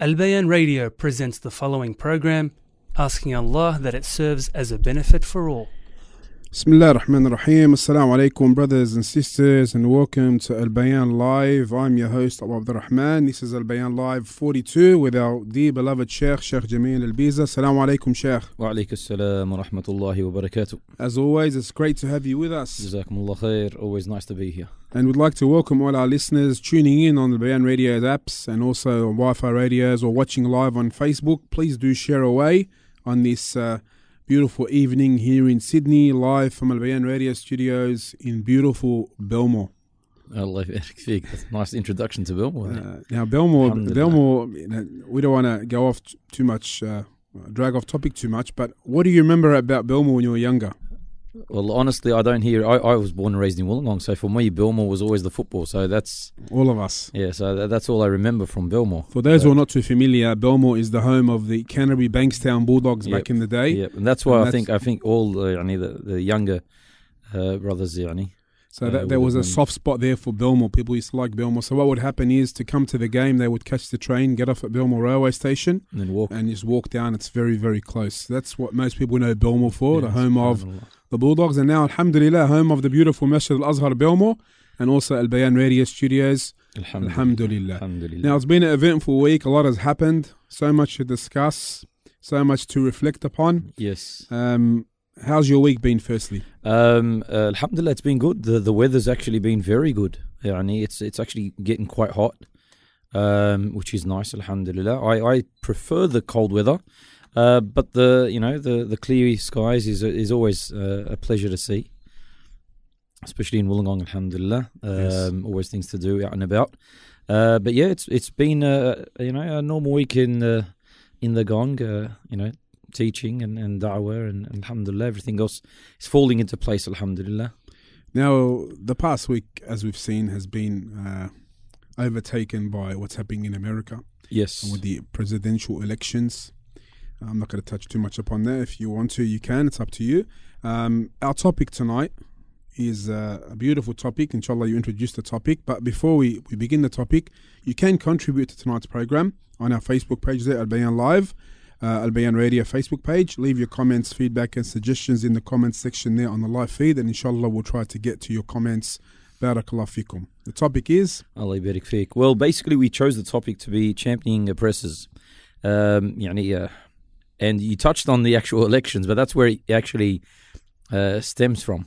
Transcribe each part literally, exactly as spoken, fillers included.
Al Bayan Radio presents the following program, asking Allah that it serves as a benefit for all. Bismillah ar-Rahman ar-Rahim. Assalamu alaikum, brothers and sisters, and welcome to Al Bayan Live. I'm your host, Abu Abdul Rahman. This is Al Bayan Live forty-two with our dear beloved Sheikh, Sheikh Jameel Al-Biza. Assalamu alaikum, Sheikh. Wa alaikum assalam wa rahmatullahi wa barakatuh. As always, it's great to have you with us. Jazakumullah khair. Always nice to be here. And we'd like to welcome all our listeners tuning in on the Bayan Radio apps and also on Wi-Fi radios or watching live on Facebook. Please do share away on this uh, beautiful evening here in Sydney, live from Al Bayan Radio Studios in beautiful Belmore. Allah That's a nice introduction to Belmore. Uh, now, Belmore, Belmore, you know, we don't want to go off t- too much, uh, drag off topic too much, but what do you remember about Belmore when you were younger? Well, honestly, I don't hear. I, I was born and raised in Wollongong, so for me, Belmore was always the football. So that's all of us. Yeah, so that, that's all I remember from Belmore. For those but, who are not too familiar, Belmore is the home of the Canterbury Bankstown Bulldogs yep, back in the day. Yeah, and that's why and I that's think I think all the yani, the, the younger uh, brothers, yani, so that, uh, there was a soft spot there for Belmore. People used to like Belmore. So what would happen is to come to the game, they would catch the train, get off at Belmore Railway Station, and then walk, and just walk down. It's very, very close. That's what most people know Belmore for, yeah, the home of the Bulldogs, and now, alhamdulillah, home of the beautiful Masjid Al-Azhar Belmore, and also Al Bayan Radio Studios. Alhamdulillah. Alhamdulillah. Alhamdulillah. Now, it's been an eventful week. A lot has happened. So much to discuss. So much to reflect upon. Yes. Um, how's your week been, firstly? Um, uh, alhamdulillah, it's been good. The the weather's actually been very good. Yani, it's it's actually getting quite hot, um, which is nice. Alhamdulillah. I, I prefer the cold weather. Uh, but the you know the, the clear skies is is always uh, a pleasure to see, especially in Wollongong. Alhamdulillah, um, yes. Always things to do out and about. Uh, but yeah, it's it's been uh, you know a normal week in uh, in the Gong, uh, you know, teaching and, and da'wah and, and alhamdulillah, everything else is falling into place. Alhamdulillah. Now, the past week, as we've seen, has been uh, overtaken by what's happening in America. Yes, with the presidential elections. I'm not going to touch too much upon that. If you want to, you can. It's up to you. Um, our topic tonight is uh, a beautiful topic. Inshallah, you introduce the topic. But before we, we begin the topic, you can contribute to tonight's program on our Facebook page there, Al Bayan Live, uh, Al Bayan Radio Facebook page. Leave your comments, feedback and suggestions in the comments section there on the live feed. And inshallah, we'll try to get to your comments. Barakallah fikum. The topic is? Allah barik fiik. Well, basically, we chose the topic to be championing oppressors. Um, yani, uh, And you touched on the actual elections, but that's where it actually uh, stems from.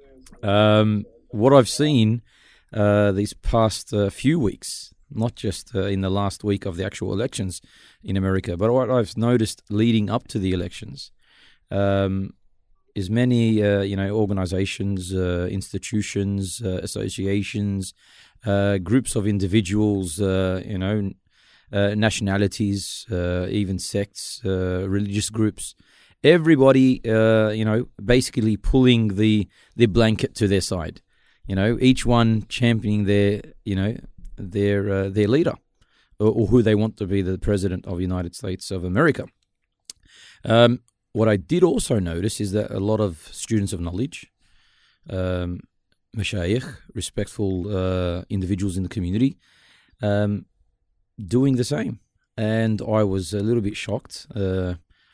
Um, what I've seen uh, these past uh, few weeks, not just uh, in the last week of the actual elections in America, but what I've noticed leading up to the elections um, is many, uh, you know, organizations, uh, institutions, uh, associations, uh, groups of individuals, uh, you know, Uh, nationalities, uh, even sects, uh, religious groups, everybody, uh, you know, basically pulling the, the blanket to their side. You know, each one championing their, you know, their uh, their leader, or, or who they want to be the president of the United States of America. Um, what I did also notice is that a lot of students of knowledge, um, mashayikh, respectful uh, individuals in the community, um, doing the same, and I was a little bit shocked uh,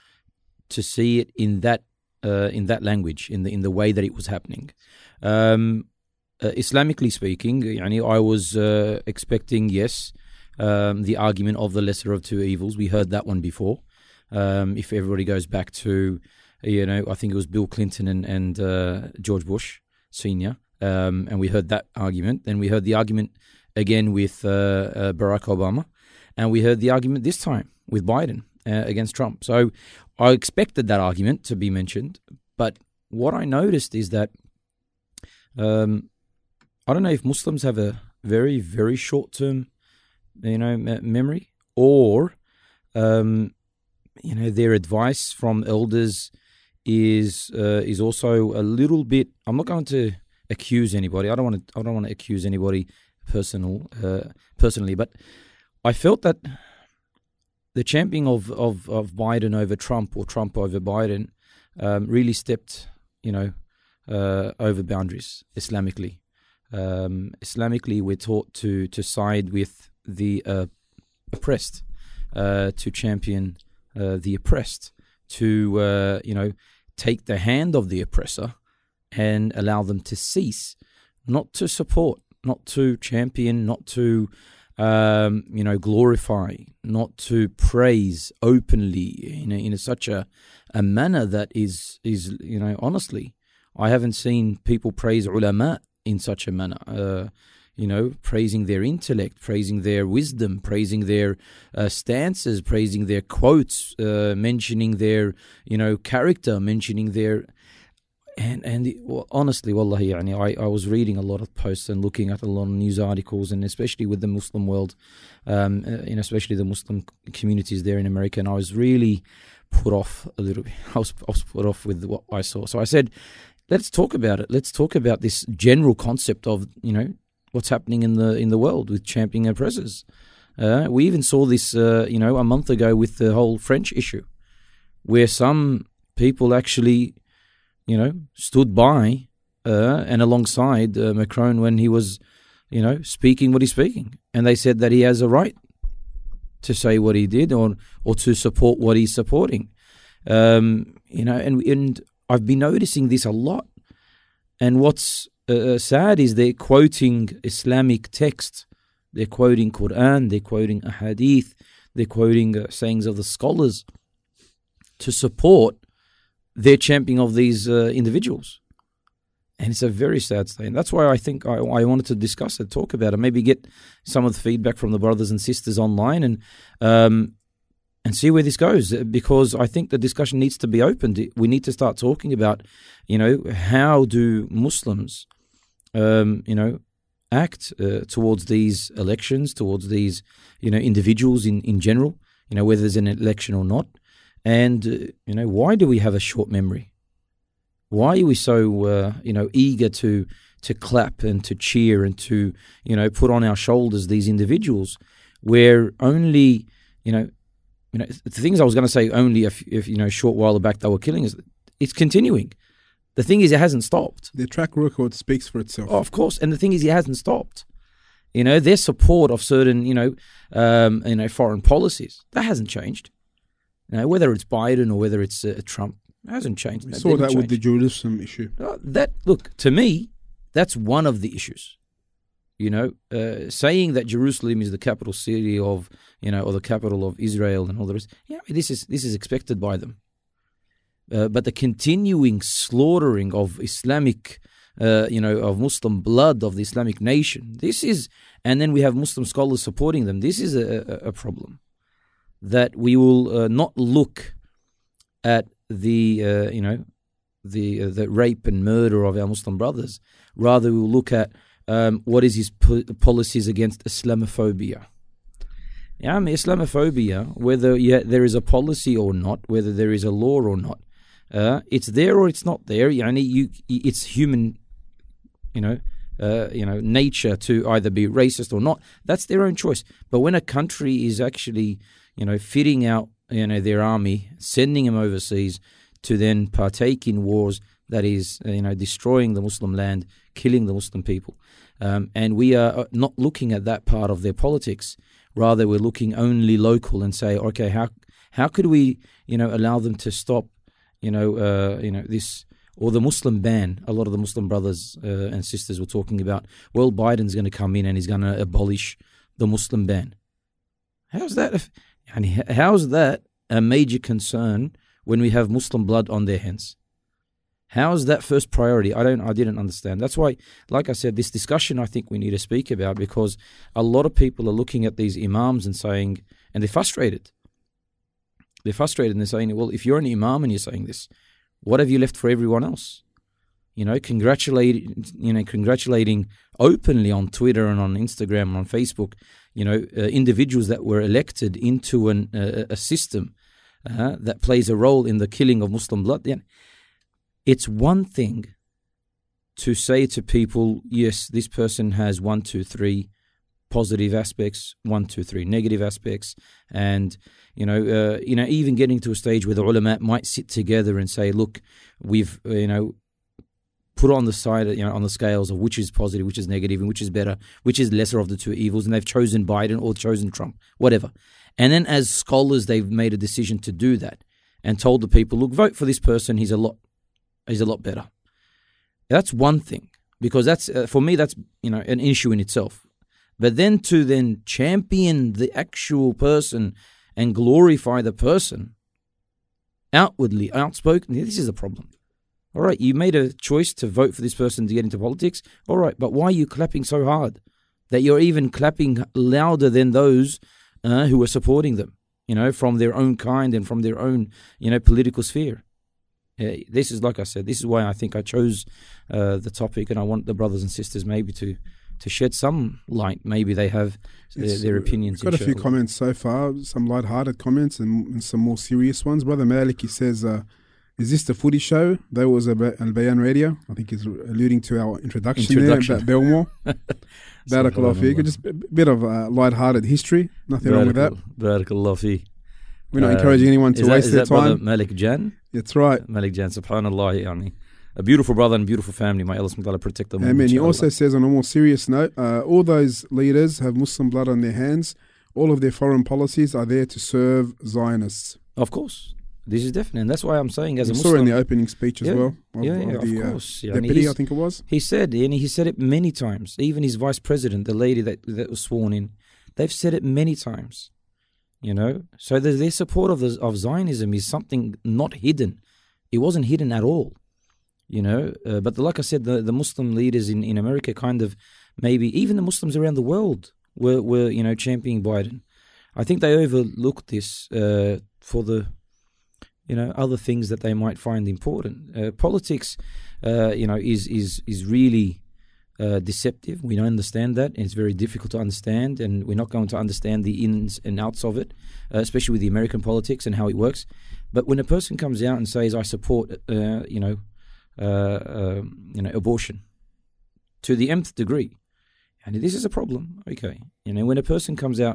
to see it in that uh, in that language, in the in the way that it was happening. Um, uh, Islamically speaking, yani, I was uh, expecting yes, um, the argument of the lesser of two evils. We heard that one before. Um, if everybody goes back to, you know, I think it was Bill Clinton and and uh, George Bush Senior, um, and we heard that argument. Then we heard the argument again with uh, uh, Barack Obama, and we heard the argument this time with Biden uh, against Trump. So I expected that argument to be mentioned, but what I noticed is that um, I don't know if Muslims have a very, very short-term, you know, me- memory, or um, you know, their advice from elders is uh, is also a little bit. I'm not going to accuse anybody. I don't want to. I don't want to accuse anybody. Personal, uh, personally, but I felt that the championing of, of, of Biden over Trump or Trump over Biden um, really stepped, you know, uh, over boundaries Islamically. Um, Islamically, we're taught to to side with the uh, oppressed, uh, to champion uh, the oppressed, to uh, you know take the hand of the oppressor and allow them to cease, not to support, not to champion, not to um, you know glorify, not to praise openly in a, in a, such a a manner that is is you know honestly, I haven't seen people praise ulama in such a manner. Uh, you know, praising their intellect, praising their wisdom, praising their uh, stances, praising their quotes, uh, mentioning their, you know, character, mentioning their... And and the, well, honestly, wallahi, yani, I, I was reading a lot of posts and looking at a lot of news articles, and especially with the Muslim world, um, uh, and especially the Muslim communities there in America, and I was really put off a little bit. I was, I was put off with what I saw. So I said, let's talk about it. Let's talk about this general concept of, you know, what's happening in the in the world with championing oppressors. Uh, we even saw this, uh, you know, a month ago with the whole French issue, where some people actually, you know, stood by uh, and alongside uh, Macron when he was, you know, speaking what he's speaking, and they said that he has a right to say what he did, or or to support what he's supporting. Um, you know, and and I've been noticing this a lot. And what's Uh, sad is they're quoting Islamic texts, they're quoting Quran, they're quoting Ahadith, they're quoting uh, sayings of the scholars to support their championing of these uh, individuals. And it's a very sad state. And that's why I think I, I wanted to discuss it, talk about it, maybe get some of the feedback from the brothers and sisters online, and um, and see where this goes, because I think the discussion needs to be opened. We need to start talking about, you know, how do Muslims Um, you know, act uh, towards these elections, towards these, you know, individuals in, in general, you know, whether there's an election or not. And, uh, you know, why do we have a short memory? Why are we so, uh, you know, eager to to clap and to cheer and to, you know, put on our shoulders these individuals where only, you know, you know, the things I was going to say only a, f- if, you know, a short while back they were killing us, it's continuing. The thing is, it hasn't stopped. The track record speaks for itself. Oh, of course. And the thing is, it hasn't stopped. You know, their support of certain, you know, um, you know, foreign policies, that hasn't changed. You know, whether it's Biden or whether it's uh, Trump, it hasn't changed. We That saw didn't that with change. the Jerusalem issue. Uh, that look, to me, that's one of the issues. You know, uh, saying that Jerusalem is the capital city of, you know, or the capital of Israel and all the rest. Yeah, this is this is expected by them. Uh, but the continuing slaughtering of Islamic, uh, you know, of Muslim blood of the Islamic nation, this is, and then we have Muslim scholars supporting them. This is a, a, a problem that we will uh, not look at the, uh, you know, the uh, the rape and murder of our Muslim brothers. Rather, we will look at um, what is his po- policies against Islamophobia. Yeah, I mean, Islamophobia, whether yeah, there is a policy or not, whether there is a law or not. Uh, it's there or it's not there. Yani you, it's human, you know, uh, you know, nature to either be racist or not. That's their own choice. But when a country is actually, you know, fitting out, you know, their army, sending them overseas to then partake in wars that is, uh, you know, destroying the Muslim land, killing the Muslim people, um, and we are not looking at that part of their politics. Rather, we're looking only local and say, okay, how how could we, you know, allow them to stop, you know, uh, you know this, or the Muslim ban. A lot of the Muslim brothers uh, and sisters were talking about, well, Biden's going to come in and he's going to abolish the Muslim ban. How's that? And how's that a major concern when we have Muslim blood on their hands? How's that first priority? I don't. I didn't understand. That's why, like I said, this discussion I think we need to speak about, because a lot of people are looking at these imams and saying, and they're frustrated. They're frustrated and they're saying, well, if you're an imam and you're saying this, what have you left for everyone else? You know, congratulate, you know, congratulating openly on Twitter and on Instagram and on Facebook, you know, uh, individuals that were elected into an, uh, a system uh, that plays a role in the killing of Muslim blood. Yeah. It's one thing to say to people, yes, this person has one, two, three positive aspects, one, two, three negative aspects, and you know, uh, you know, even getting to a stage where the ulama might sit together and say, look, we've, uh, you know, put on the side, you know, on the scales of which is positive, which is negative, and which is better, which is lesser of the two evils, and they've chosen Biden or chosen Trump, whatever. And then as scholars, they've made a decision to do that and told the people, look, vote for this person. He's a lot, he's a lot better. That's one thing, because that's, uh, for me, that's, you know, an issue in itself. But then to then champion the actual person and glorify the person outwardly, outspoken, this is a problem. All right, you made a choice to vote for this person to get into politics. All right, but why are you clapping so hard that you're even clapping louder than those uh, who are supporting them, you know, from their own kind and from their own, you know, political sphere? Uh, this is, like I said, this is why I think I chose uh, the topic, and I want the brothers and sisters maybe to to shed some light. Maybe they have their, their opinions. We've got a few comments so far, some light-hearted comments and, and some more serious ones. Brother Malik, he says, uh, is this the footy show? That was a Al Bayan Radio. I think he's alluding to our introduction, introduction. there about Belmore. Barakallah fiqh. Just a bit of uh, light-hearted history. Nothing wrong with that. Barakallah fiqh. We're not uh, encouraging anyone to that, waste is their that brother time. Malik Jan? That's right. Malik Jan, subhanallah, yani. A beautiful brother and beautiful family. May Allah subhanahu wa ta'ala protect them. Amen. He also says, on a more serious note, uh, all those leaders have Muslim blood on their hands. All of their foreign policies are there to serve Zionists. Of course. This is definite. And that's why I'm saying, as we a saw Muslim... in the opening speech as yeah, well. Of, yeah, yeah, of, the, of course. Uh, yeah. deputy, I think it was. He said, and he said it many times. Even his vice president, the lady that, that was sworn in, they've said it many times. You know? So the, their support of, the, of Zionism is something not hidden. It wasn't hidden at all. You know, uh, but the, like I said, the, the Muslim leaders in, in America kind of, maybe even the Muslims around the world were, were you know, championing Biden. I think they overlooked this uh, for the, you know, other things that they might find important. Uh, politics, uh, you know, is is is really uh, deceptive. We don't understand that, and it's very difficult to understand, and we're not going to understand the ins and outs of it, uh, especially with the American politics and how it works. But when a person comes out and says, I support, uh, you know, Uh, uh, you know, abortion to the nth degree, and this is a problem. Okay, you know, when a person comes out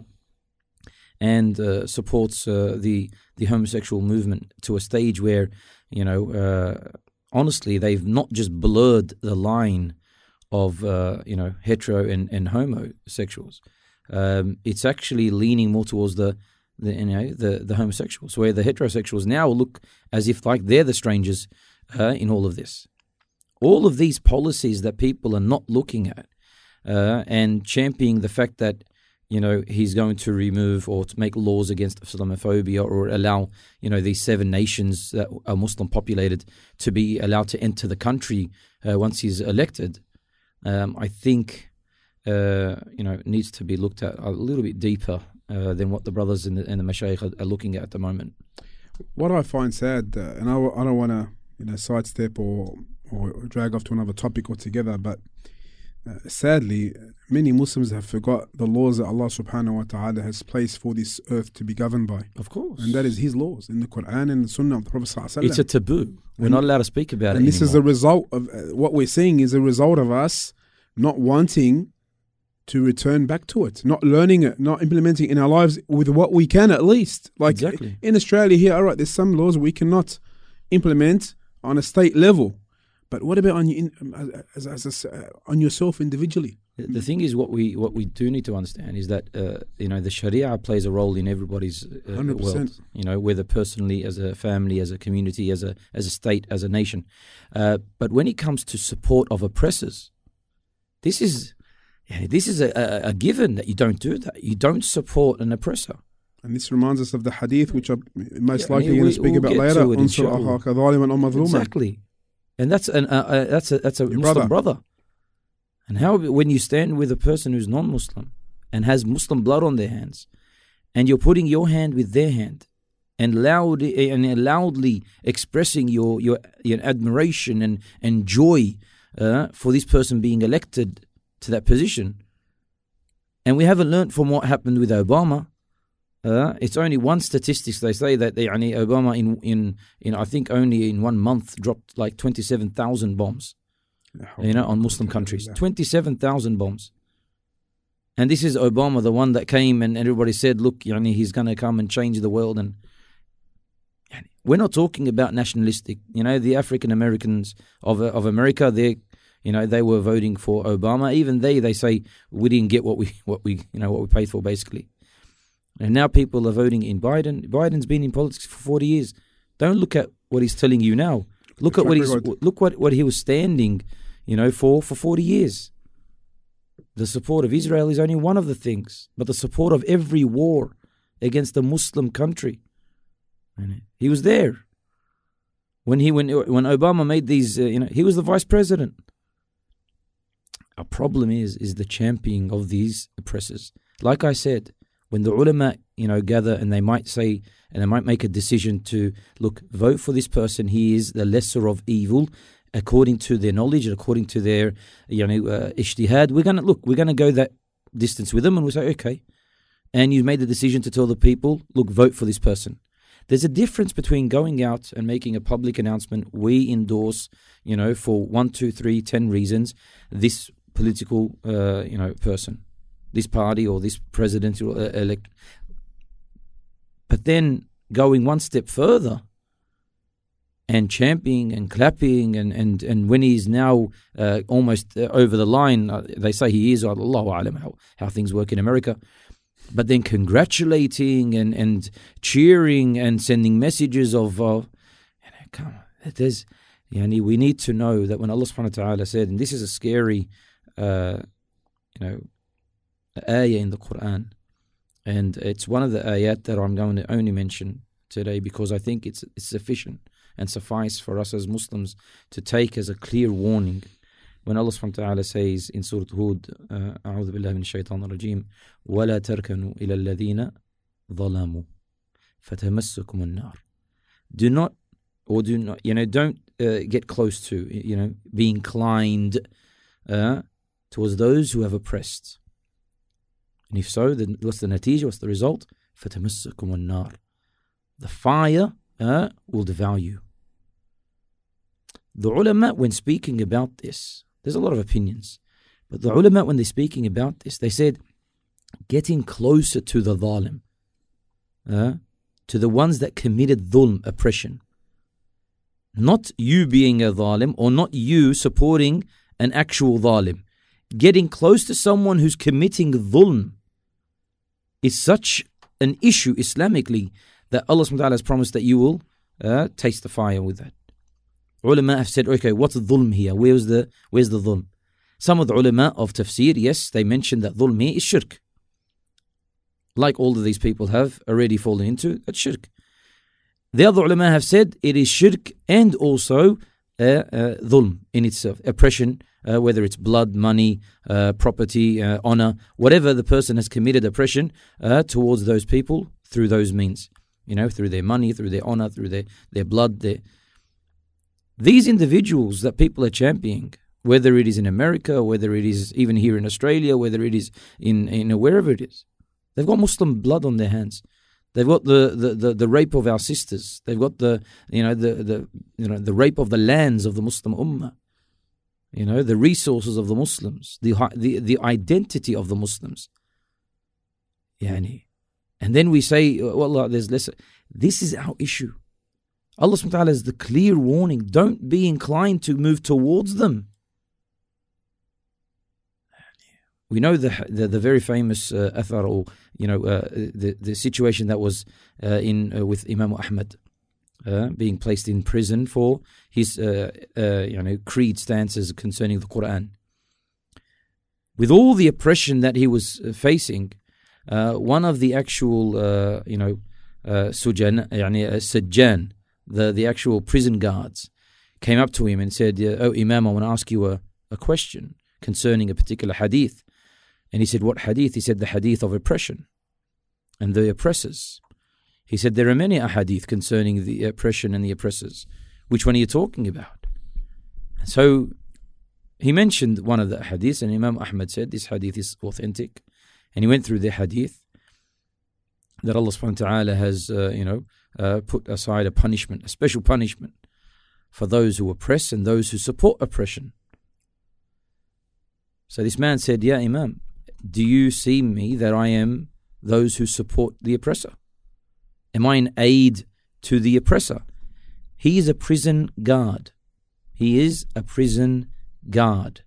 and uh, supports uh, the the homosexual movement to a stage where, you know, uh, honestly, they've not just blurred the line of uh, you know, hetero and, and homosexuals. Um, it's actually leaning more towards the the you know the the homosexuals, where the heterosexuals now look as if like they're the strangers. Uh, in all of this, all of these policies that people are not looking at uh, and championing the fact that, you know, he's going to remove or to make laws against Islamophobia or allow, you know, these seven nations that are Muslim populated to be allowed to enter the country uh, once he's elected, um, I think, uh, you know, needs to be looked at a little bit deeper uh, than what the brothers and the, and the mashayikh are, are looking at at the moment. What I find sad, uh, and I, I don't want to, you know, sidestep or, or drag off to another topic altogether, but uh, sadly, many Muslims have forgot the laws that Allah subhanahu wa ta'ala has placed for this earth to be governed by. Of course. And that is His laws in the Quran and the Sunnah of the Prophet sallallahu alaihi wasallam. It's a taboo. We're and, not allowed to speak about and it this anymore. is a result of, uh, what we're seeing is a result of us not wanting to return back to it, not learning it, not implementing in our lives with what we can at least. Like exactly. In Australia here, all right, there's some laws we cannot implement on a state level, but what about on you in, as, as, as a, uh, on yourself individually? The thing is, what we what we do need to understand is that uh, you know, the Sharia plays a role in everybody's uh, world. You know, whether personally, as a family, as a community, as a as a state, as a nation. Uh, but when it comes to support of oppressors, this is yeah, this is a, a, a given that you don't do that. You don't support an oppressor. And this reminds us of the hadith, which I'm most yeah, likely going to speak we'll about later. Exactly, and that's an uh, uh, that's a that's a Your Muslim brother. brother. And how when you stand with a person who's non-Muslim and has Muslim blood on their hands, and you're putting your hand with their hand, and loud and loudly expressing your your, your admiration and and joy uh, for this person being elected to that position, and we haven't learned from what happened with Obama. Uh, it's only one statistics they say that they, yani Obama in, in in I think only in one month dropped like twenty-seven thousand bombs, you know, on Muslim countries. twenty-seven thousand bombs. And this is Obama, the one that came and everybody said, look, yani, he's going to come and change the world. And yani, we're not talking about nationalistic. You know, the African Americans of of America, they, you know, they were voting for Obama. Even they, they say we didn't get what we what we you know what we paid for basically. And now people are voting in Biden. Biden's been in politics for forty years. Don't look at what he's telling you now. Look at what he's look what, what he was standing, you know, for for forty years. The support of Israel is only one of the things, but the support of every war against a Muslim country. He was there when he when when Obama made these. Uh, you know, he was the vice president. Our problem is is the championing of these oppressors. Like I said, when the ulama, you know, gather and they might say and they might make a decision to look, vote for this person. He is the lesser of evil, according to their knowledge and according to their, you know, uh, ijtihad. We're gonna look. We're gonna go that distance with them, and we say, okay. And you made the decision to tell the people, look, vote for this person. There's a difference between going out and making a public announcement. We endorse, you know, for one, two, three, ten reasons, this political, uh, you know, person, this party or this presidential uh, elect. But then going one step further and championing and clapping and, and, and when he's now uh, almost uh, over the line, uh, they say he is, Allahu alam, how, how things work in America. But then congratulating and, and cheering and sending messages of, uh, you know, come on, there's, you know, we need to know that when Allah subhanahu wa ta'ala said, and this is a scary, uh, you know, ayah in the Quran, and it's one of the ayat that I'm going to only mention today because I think it's, it's sufficient and suffice for us as Muslims to take as a clear warning. When Allah subhanahu wa ta'ala says in Surah Hud, أعوذ بالله من الشيطان الرجيم, ولا تركنوا إلى الذين ظلموا فتمسكم النار. Do not, or do not, you know, don't uh, get close to, you know, be inclined uh, towards those who have oppressed. And if so, then what's the natija, what's the result? فَتَمَسَّكُمُ النَّارِ. The fire uh, will devour you. The ulama, when speaking about this, there's a lot of opinions, but the ulama, when they're speaking about this, they said, getting closer to the zalim, uh, to the ones that committed dhulm, oppression. Not you being a zalim, or not you supporting an actual zalim. Getting close to someone who's committing dhulm is such an issue Islamically that Allah subhanahu wa ta'ala has promised that you will uh, taste the fire with that. Ulama have said, okay, what's the dhulm here? Where's the where's the dhulm? Some of the ulama of tafsir, yes, they mentioned that dhulm here is shirk. Like all of these people have already fallen into, that's shirk. The other ulama have said it is shirk and also uh, uh, dhulm in itself, oppression, uh, whether it's blood, money, uh, property, uh, honor, whatever the person has committed oppression uh, towards those people through those means. You know, through their money, through their honor, through their, their blood. Their... These individuals that people are championing, whether it is in America, whether it is even here in Australia, whether it is in, in wherever it is, they've got Muslim blood on their hands. They've got the, the, the, the rape of our sisters. They've got the you know the, the you know the rape of the lands of the Muslim Ummah. You know, the resources of the Muslims, the the the identity of the Muslims. Yani. And then we say, well, there's less. This is our issue. Allah subhanahu wa ta'ala has the clear warning. Don't be inclined to move towards them. We know the the, the very famous uh, athar, or you know, uh, the the situation that was uh, in uh, with Imam Ahmad uh, being placed in prison for his uh, uh, you know creed stances concerning the Quran. With all the oppression that he was facing, uh, one of the actual uh, you know uh, sujan, يعني, uh, sajjan, the the actual prison guards, came up to him and said, "Oh Imam, I want to ask you a, a question concerning a particular hadith." And he said, what hadith? He said, the hadith of oppression and the oppressors. He said, there are many ahadith concerning the oppression and the oppressors. Which one are you talking about? And so he mentioned one of the hadiths, and Imam Ahmad said, this hadith is authentic. And he went through the hadith that Allah subhanahu wa ta'ala has, uh, you know, uh, put aside a punishment, a special punishment for those who oppress and those who support oppression. So this man said, yeah, Imam, do you see me that I am those who support the oppressor? Am I an aid to the oppressor? He is a prison guard. He is a prison guard.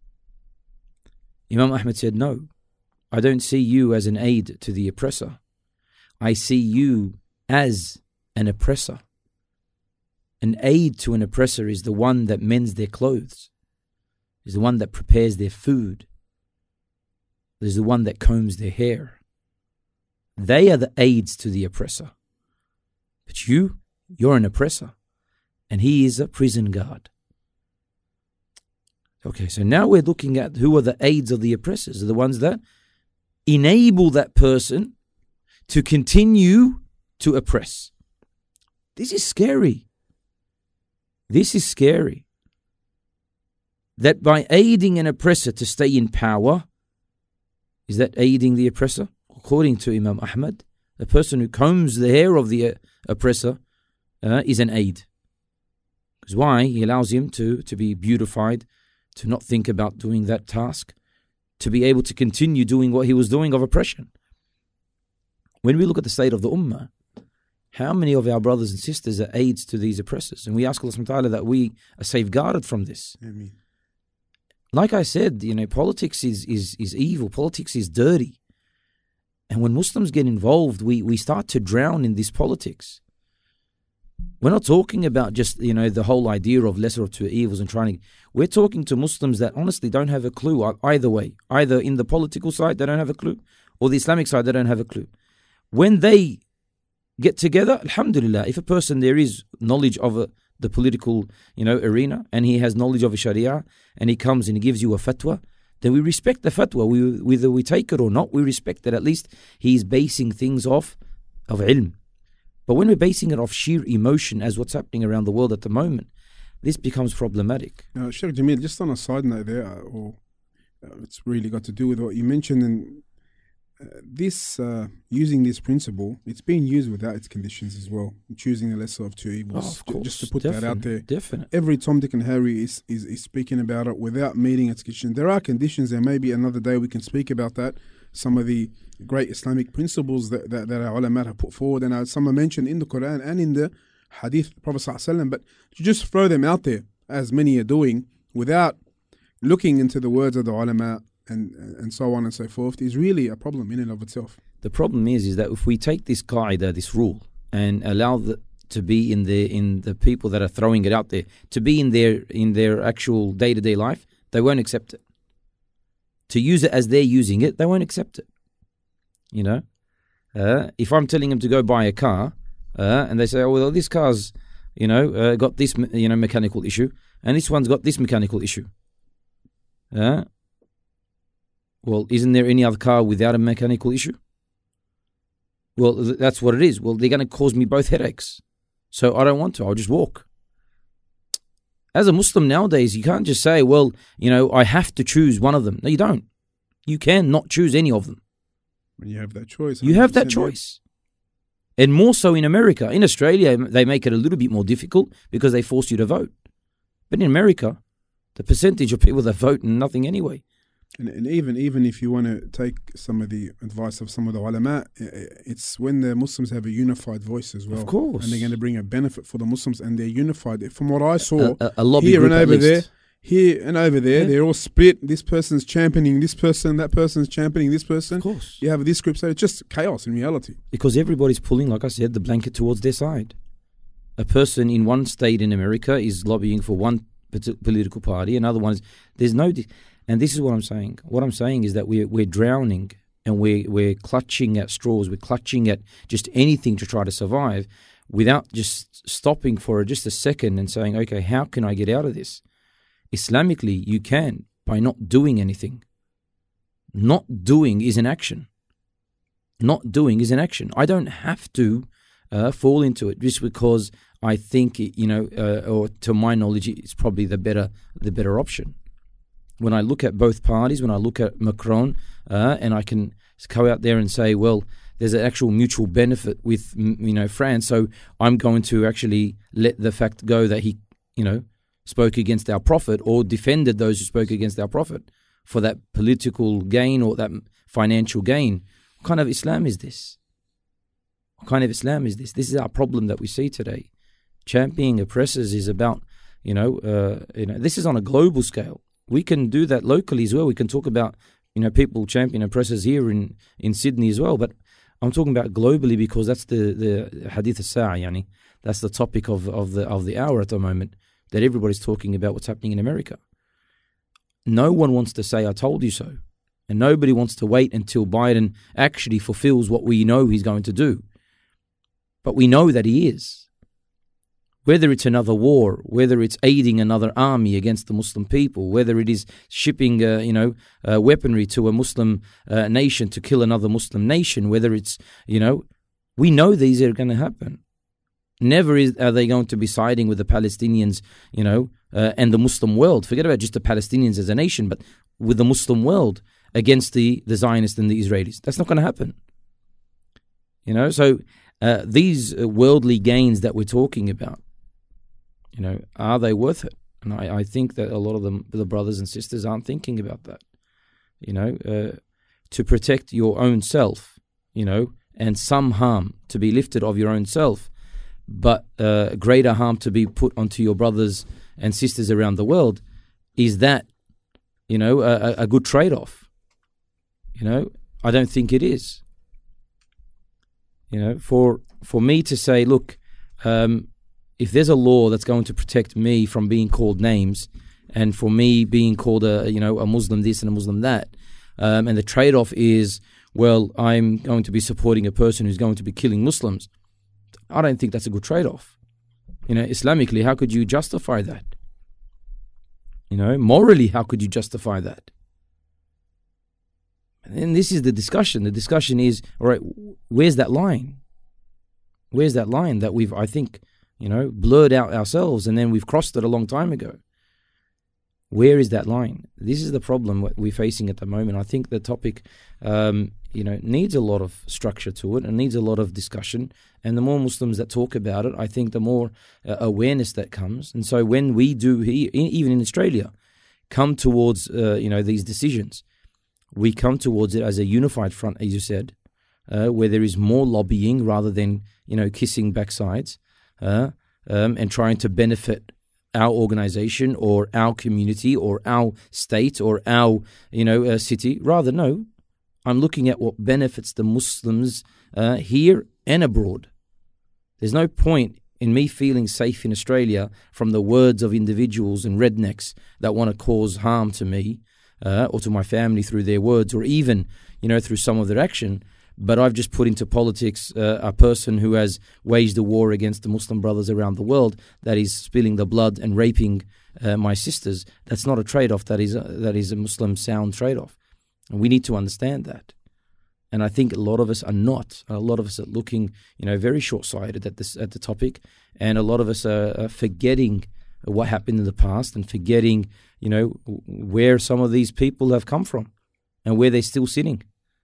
Imam Ahmad said, no, I don't see you as an aid to the oppressor. I see you as an oppressor. An aid to an oppressor is the one that mends their clothes, is the one that prepares their food, is the one that combs their hair. They are the aids to the oppressor. But you, you're an oppressor, and he is a prison guard. Okay, so now we're looking at who are the aids of the oppressors, are the ones that enable that person to continue to oppress. This is scary. This is scary. That by aiding an oppressor to stay in power, is that aiding the oppressor? According to Imam Ahmad, the person who combs the hair of the uh, oppressor uh, is an aid. Because why? He allows him to, to be beautified, to not think about doing that task, to be able to continue doing what he was doing of oppression. When we look at the state of the ummah, how many of our brothers and sisters are aids to these oppressors? And we ask Allah subhanahu wa ta'ala that we are safeguarded from this. Ameen. Like I said, you know, politics is, is, is evil. Politics is dirty. And when Muslims get involved, we, we start to drown in this politics. We're not talking about just, you know, the whole idea of lesser of two evils and trying to... We're talking to Muslims that honestly don't have a clue either way. Either in the political side, they don't have a clue, or the Islamic side, they don't have a clue. When they get together, alhamdulillah, if a person there is knowledge of a, the political, you know, arena, and he has knowledge of a sharia, and he comes and he gives you a fatwa, then we respect the fatwa. We, whether we take it or not, we respect that at least he's basing things off of ilm. But when we're basing it off sheer emotion, as what's happening around the world at the moment, this becomes problematic. Uh, Sheikh Jamil, just on a side note there, uh, or uh, it's really got to do with what you mentioned, and uh, this uh, using this principle, it's being used without its conditions as well. Choosing the lesser of two evils. Oh, of course, just to put definite, that out there. Definitely. Every Tom, Dick, and Harry is, is, is speaking about it without meeting its conditions. There are conditions, and maybe another day we can speak about that. Some of the great Islamic principles that, that, that our ulama have put forward, and uh, some are mentioned in the Quran and in the Hadith of the Prophet ﷺ, but to just throw them out there, as many are doing, without looking into the words of the ulama and and so on and so forth, is really a problem in and of itself. The problem is, is that if we take this qaida, this rule, and allow the, to be in the in the people that are throwing it out there, to be in their in their actual day-to-day life, they won't accept it. To use it as they're using it, they won't accept it. You know, uh, if I'm telling them to go buy a car, uh, and they say, "Oh well, this car's, you know, uh, got this, you know, mechanical issue, and this one's got this mechanical issue," uh, well, isn't there any other car without a mechanical issue? Well, th- that's what it is. Well, they're going to cause me both headaches, so I don't want to. I'll just walk. As a Muslim nowadays, you can't just say, "Well, you know, I have to choose one of them." No, you don't. You can not choose any of them. When you have that choice. You have that choice. And more so in America. In Australia, they make it a little bit more difficult because they force you to vote. But in America, the percentage of people that vote, nothing anyway. And, and even even if you want to take some of the advice of some of the ulama, it's when the Muslims have a unified voice as well. Of course. And they're going to bring a benefit for the Muslims, and they're unified. From what I saw, a, a, a lobby here group and over at least. there, here and over there, yeah. They're all split. This person's championing this person, that person's championing this person. Of course. You have this group, so it's just chaos in reality. Because everybody's pulling, like I said, the blanket towards their side. A person in one state in America is lobbying for one political party, another one is... There's no... And this is what I'm saying. What I'm saying is that we're, we're drowning and we're, we're clutching at straws. We're clutching at just anything to try to survive without just stopping for just a second and saying, okay, how can I get out of this? Islamically, you can by not doing anything. Not doing is an action. Not doing is an action. I don't have to uh, fall into it just because I think, you know, uh, or to my knowledge, it's probably the better the better option. When I look at both parties, when I look at Macron, uh, and I can go out there and say, well, there's an actual mutual benefit with, you know, France, so I'm going to actually let the fact go that he, you know, spoke against our prophet or defended those who spoke against our prophet for that political gain or that financial gain. What kind of Islam is this? What kind of Islam is this? This is our problem that we see today. Championing oppressors is about, you know, uh, you know, this is on a global scale. We can do that locally as well. We can talk about, you know, people champion oppressors here in, in Sydney as well. But I'm talking about globally because that's the, the hadith al-sa'a, yani. That's the topic of, of the of the hour at the moment, that everybody's talking about what's happening in America. No one wants to say, I told you so. And nobody wants to wait until Biden actually fulfills what we know he's going to do. But we know that he is. Whether it's another war, whether it's aiding another army against the Muslim people, whether it is shipping, uh, you know, uh, weaponry to a Muslim uh, nation to kill another Muslim nation, whether it's, you know, we know these are going to happen. Never is are they going to be siding with the Palestinians, you know, uh, and the Muslim world. Forget about just the Palestinians as a nation, but with the Muslim world against the, the Zionists and the Israelis. That's not going to happen. You know, so uh, these uh, worldly gains that we're talking about, you know, are they worth it? And I, I think that a lot of them, the brothers and sisters aren't thinking about that. You know, uh, to protect your own self, you know, and some harm to be lifted of your own self, but uh, greater harm to be put onto your brothers and sisters around the world, is that, you know, a, a good trade-off? You know, I don't think it is. You know, for for me to say, look, um, if there's a law that's going to protect me from being called names, and for me being called a, you know, a Muslim this and a Muslim that, um, and the trade-off is, well, I'm going to be supporting a person who's going to be killing Muslims, I don't think that's a good trade-off. You know, Islamically, how could you justify that? You know, morally, how could you justify that? And this is the discussion. The discussion is, all right, where's that line? Where's that line that we've, I think, you know, blurred out ourselves, and then we've crossed it a long time ago? Where is that line? This is the problem what we're facing at the moment. I think the topic, um, you know, needs a lot of structure to it and needs a lot of discussion. And the more Muslims that talk about it, I think the more uh, awareness that comes. And so when we do, here, even in Australia, come towards, uh, you know, these decisions, we come towards it as a unified front, as you said, uh, where there is more lobbying rather than, you know, kissing backsides uh, um, and trying to benefit our organization or our community or our state or our, you know, uh, city. Rather, no, I'm looking at what benefits the Muslims uh, here and abroad. There's no point in me feeling safe in Australia from the words of individuals and rednecks that want to cause harm to me uh, or to my family through their words, or even, you know, through some of their action. But I've just put into politics uh, a person who has waged a war against the Muslim brothers around the world, that is spilling the blood and raping uh, my sisters. That's not a trade-off. That is a, that is a Muslim sound trade-off. And we need to understand that. And I think a lot of us are not. A lot of us are looking, you know, very short-sighted at this at the topic, and a lot of us are, are forgetting what happened in the past and forgetting, you know, where some of these people have come from and where they're still sitting.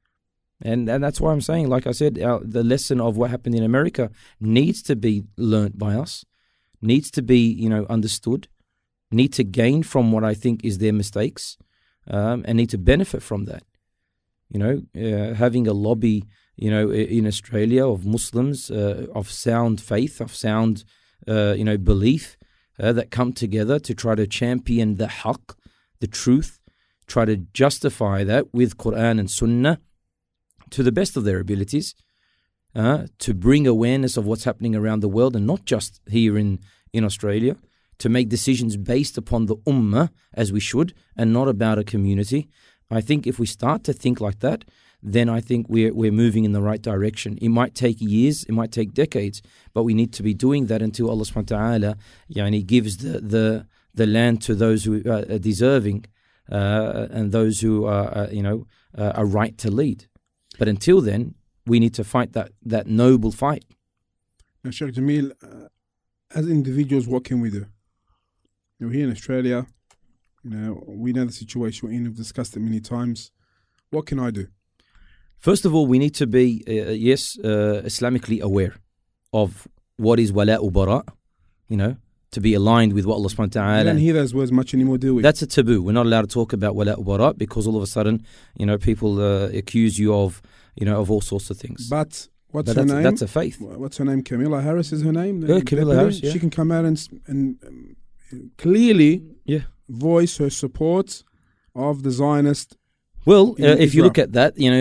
And and that's why I'm saying, like I said, our, the lesson of what happened in America needs to be learnt by us, needs to be, you know, understood, need to gain from what I think is their mistakes, um, and need to benefit from that. You know, uh, having a lobby, you know, in Australia of Muslims, uh, of sound faith, of sound, uh, you know, belief, uh, that come together to try to champion the haqq, the truth, try to justify that with Quran and Sunnah to the best of their abilities, uh, to bring awareness of what's happening around the world, and not just here in, in Australia, to make decisions based upon the ummah as we should, and not about a community. I think if we start to think like that, then I think we're we're moving in the right direction. It might take years, it might take decades, but we need to be doing that until Allah subhanahu wa ta'ala yani, gives the, the, the land to those who are deserving uh, and those who are, uh, you know, uh, are right to lead. But until then, we need to fight that, that noble fight. Now, Sheikh Jamil, uh, as individuals working with you, you know, here in Australia, you know, we know the situation we're in. We've discussed it many times. What can I do? First of all, we need to be, uh, yes, uh, Islamically aware of what is wala'u bara, you know, to be aligned with what Allah subhanahu wa ta'ala. We don't hear those words much anymore, do we? That's a taboo. We're not allowed to talk about wala'u bara because all of a sudden, you know, people uh, accuse you of, you know, of all sorts of things. But what's but her that's, name? That's a faith. What's her name? Camilla Harris is her name? Yeah, Camilla Harris, yeah. She can come out and, and um, clearly yeah. voice her support of the Zionist. Well, uh, if Israel. you look at that, you know,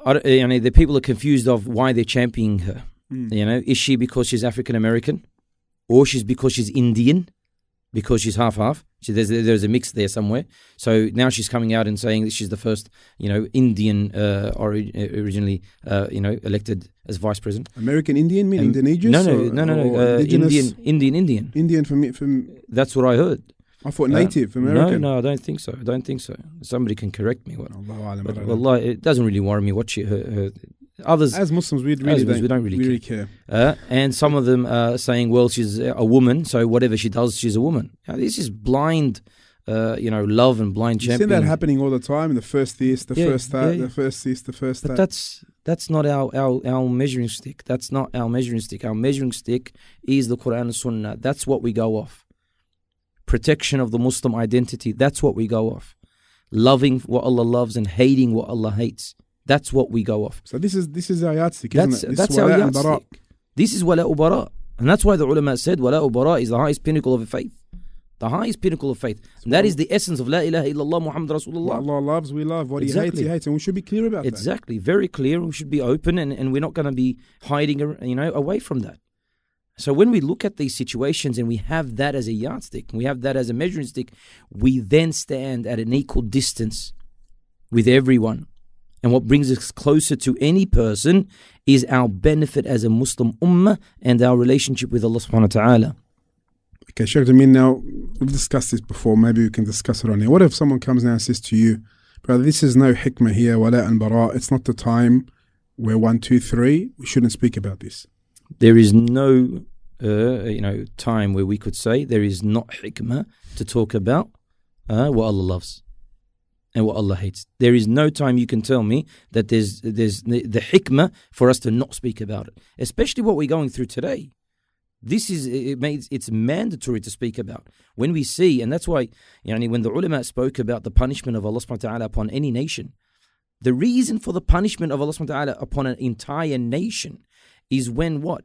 I don't, you know, the people are confused of why they're championing her. Mm. You know, is she because she's African American, or she's because she's Indian, because she's half half? She, there's there's a mix there somewhere. So now she's coming out and saying that she's the first, you know, Indian uh, ori- originally, uh, you know, elected as vice president. American Indian, mean Um, Indonesian? No, no, no, no, no. Uh, Indian, Indian, Indian. Indian from from. That's what I heard. I thought Uh, native American. No, no, I don't think so. I don't think so. Somebody can correct me. What, Allahu alam, I but, don't know. wallah, it doesn't really worry me what she, her, her others. As Muslims, we really, As don't, we don't really we really care. Uh, and some of them are saying, well, she's a woman, so whatever she does, she's a woman. Now, this is blind, uh, you know, love and blind You see championing. that happening all the time. The first this, the Yeah, first that, yeah, yeah. the first this, the first But that. that's that's not our, our, our measuring stick. That's not our measuring stick. Our measuring stick is the Quran and Sunnah. That's what we go off. Protection of the Muslim identity. That's what we go off. Loving what Allah loves and hating what Allah hates. That's what we go off. So this is this is our yardstick, isn't That's, it? This that's is our wala' and bara'. yardstick. This is wala'u bara'. And that's why the ulama said wala'u bara' is the highest pinnacle of faith. The highest pinnacle of faith. And that is the essence of La ilaha illallah Muhammad What Rasulullah. Allah loves, we love. What He hates, Exactly. He hates, and we should be clear about that. Exactly. Very clear. We should be open, and, and we're not going to be hiding, you know, away from that. So when we look at these situations and we have that as a yardstick, we have that as a measuring stick, we then stand at an equal distance with everyone. And what brings us closer to any person is our benefit as a Muslim ummah and our relationship with Allah subhanahu wa ta'ala. Okay, Sheikh Jameen, now we've discussed this before. Maybe we can discuss it on here. What if someone comes now and says to you, brother, this is no hikmah here, wala and bara'. It's not the time where one, two, three, we shouldn't speak about this. There is no, uh, you know, time where we could say there is not hikmah to talk about uh, what Allah loves and what Allah hates. There is no time you can tell me that there's there's the, the hikmah for us to not speak about it, especially what we're going through today. This is it makes it's mandatory to speak about when we see, and that's why, you know, when the ulama spoke about the punishment of Allah subhanahu wa ta'ala upon any nation, the reason for the punishment of Allah subhanahu wa ta'ala upon an entire nation is when what?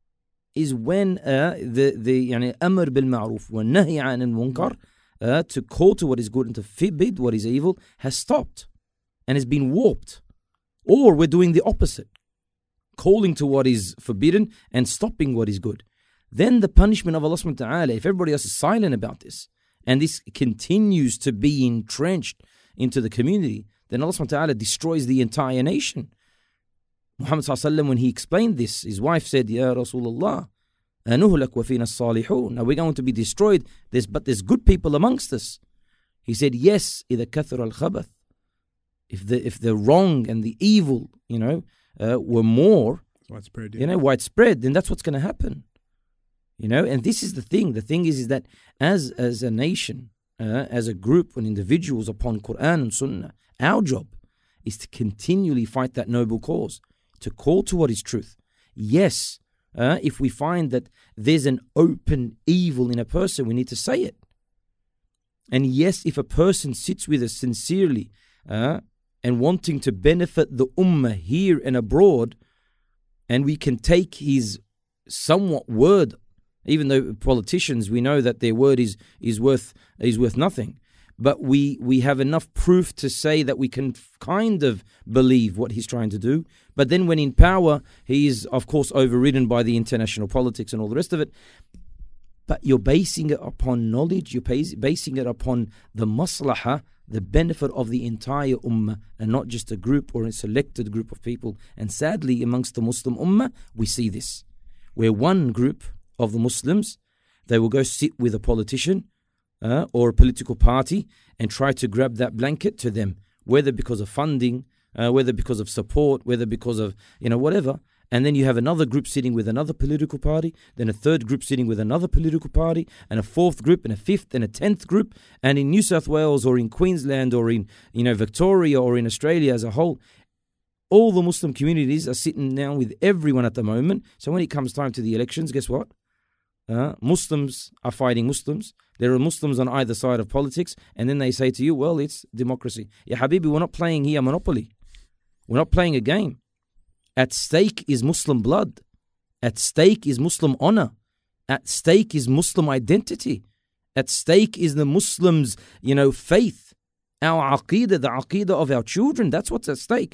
Is when uh, the the yani, amr bil ma'ruf wa nahy an al munkar, uh, to call to what is good and to forbid what is evil, has stopped and has been warped. Or we're doing the opposite, calling to what is forbidden and stopping what is good. Then the punishment of Allah subhanahu wa ta'ala, if everybody else is silent about this, and this continues to be entrenched into the community, then Allah subhanahu wa ta'ala destroys the entire nation. Muhammad sallallahu alaihi wasallam, when he explained this, his wife said, Ya Rasulullah, anuhlak wa fina salihun. Now we're going to be destroyed, there's, but there's good people amongst us. He said, yes, إذا كثر الخبث. If the, if the wrong and the evil, you know, uh, were more, Widespread, yeah. you know, widespread, then that's what's going to happen. You know, and this is the thing. The thing is, is that as as a nation, uh, as a group, and individuals upon Quran and Sunnah, our job is to continually fight that noble cause, to call to what is truth. Yes, uh, if we find that there's an open evil in a person, we need to say it. And yes, if a person sits with us sincerely uh, and wanting to benefit the ummah here and abroad, and we can take his somewhat word, even though politicians, we know that their word is is worth is worth nothing, but we we have enough proof to say that we can kind of believe what he's trying to do. But then when in power, he is of course overridden by the international politics and all the rest of it. But you're basing it upon knowledge, you're basing it upon the maslahah, the benefit of the entire ummah, and not just a group or a selected group of people. And sadly, amongst the Muslim ummah, we see this, where one group of the Muslims, they will go sit with a politician uh, or a political party and try to grab that blanket to them, whether because of funding, uh, whether because of support, whether because of, you know, whatever. And then you have another group sitting with another political party, then a third group sitting with another political party, and a fourth group, and a fifth, and a tenth group. And in New South Wales or in Queensland or in, you know, Victoria or in Australia as a whole, all the Muslim communities are sitting down with everyone at the moment. So when it comes time to the elections, guess what? Uh, Muslims are fighting Muslims. There are Muslims on either side of politics. And then they say to you, well, it's democracy. Ya Habibi, we're not playing here Monopoly. We're not playing a game. At stake is Muslim blood. At stake is Muslim honor. At stake is Muslim identity. At stake is the Muslims, you know, faith. Our aqeedah, the aqeedah of our children. That's what's at stake.